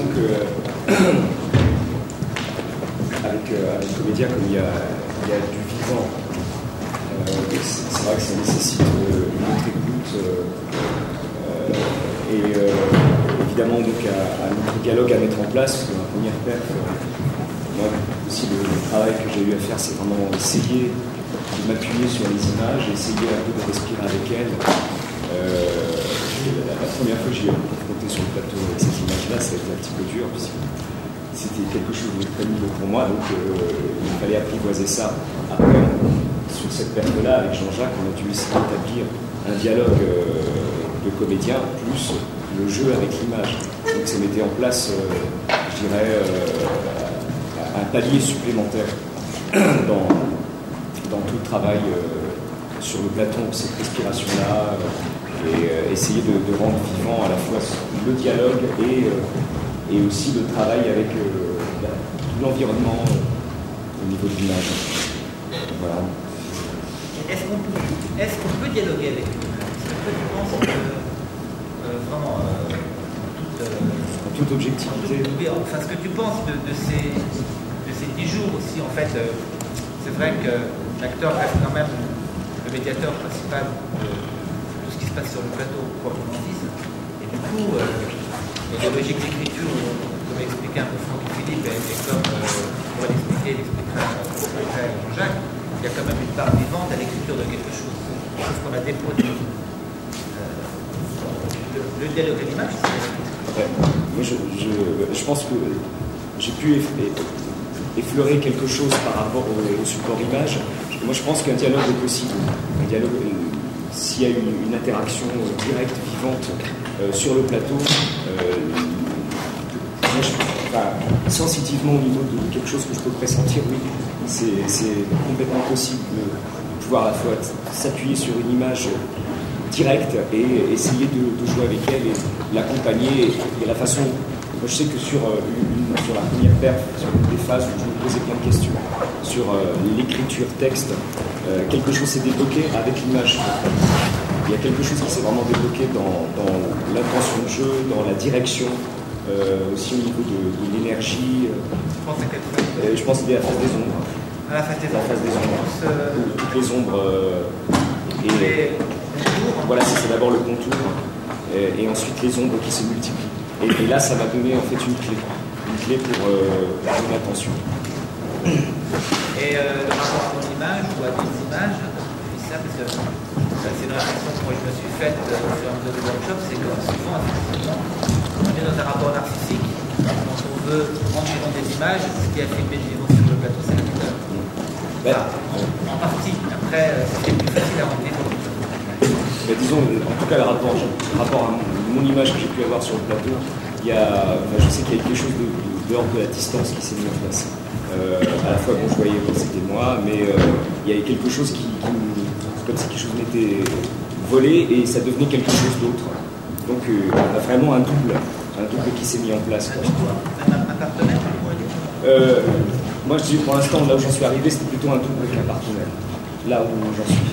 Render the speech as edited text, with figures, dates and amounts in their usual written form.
disons que avec Comédia, comme il y a du vivant, c'est vrai que ça nécessite une autre écoute et évidemment donc un autre dialogue à mettre en place. Parce que la première perf, moi aussi le travail que j'ai eu à faire, c'est vraiment essayer de m'appuyer sur les images, essayer un peu de respirer avec elles. La première fois que j'ai confronté sur le plateau avec cette image-là, ça a été un petit peu dur, puisque c'était quelque chose de très nouveau pour moi, donc il fallait apprivoiser ça. Après, sur cette perte-là, avec Jean-Jacques, on a dû essayer d'établir un dialogue de comédien, plus le jeu avec l'image. Donc ça mettait en place, je dirais, un palier supplémentaire dans tout le travail sur le plateau, cette respiration-là, et essayer de rendre vivant à la fois le dialogue et aussi le travail avec tout l'environnement au niveau de l'image. Voilà. Est-ce qu'on peut dialoguer avec lui? Est-ce que tu penses que vraiment en toute objectivité, enfin, ce que tu penses de ces 10 jours aussi, en fait, c'est vrai que l'acteur reste quand même le médiateur principal de tout ce qui se passe sur le plateau, quoi qu'on en dise. Et du coup, dans la logique d'écriture, comme expliquait un peu Franck et Philippe, et comme pour l'expliquera Jean-Jacques, il y a quand même une part vivante à l'écriture de quelque chose qu'on a déposé. Le dialogue à l'image, c'est... Moi, je pense que j'ai pu effleurer quelque chose par rapport au support image. Moi, je pense qu'un dialogue est possible. Un dialogue, s'il y a une interaction directe, vivante sur le plateau, sensitivement au niveau de quelque chose que je peux pressentir, oui, c'est complètement possible de pouvoir à la fois s'appuyer sur une image directe et essayer de jouer avec elle et l'accompagner. Et la façon, moi je sais que sur la première perf, sur des phases où je me posais plein de questions sur l'écriture texte, quelque chose s'est débloqué avec l'image. Il y a quelque chose qui s'est vraiment débloqué dans l'intention de jeu, dans la direction, aussi au niveau de l'énergie. Je pense que c'était la phase des ombres. À la phase des ombres. Toutes les ombres. Voilà, c'est d'abord le contour et ensuite les ombres qui se multiplient. Et là, ça va donner en fait une clé pour une attention. Et le rapport à ton image ou à d'autres images, je dis ça parce que c'est une réflexion que moi je me suis faite sur un de mes workshops, c'est que souvent, effectivement, on est dans un rapport narcissique, quand on veut rentrer dans des images, ce qui a filmé le niveau sur le plateau, c'est l'acteur. En partie. Après, c'est plus facile à rentrer. Mais disons, en tout cas, le rapport à mon image que j'ai pu avoir sur le plateau, je sais qu'il y a quelque chose de l'ordre de la distance qui s'est mis en place. À la fois, bon, je voyais que c'était moi, mais il y avait quelque chose comme si quelque chose m'était volé et ça devenait quelque chose d'autre. Donc, on a vraiment un double qui s'est mis en place. Un partenaire, moi, je dis pour l'instant, là où j'en suis arrivé, c'était plutôt un double qu'un partenaire. Là où j'en suis.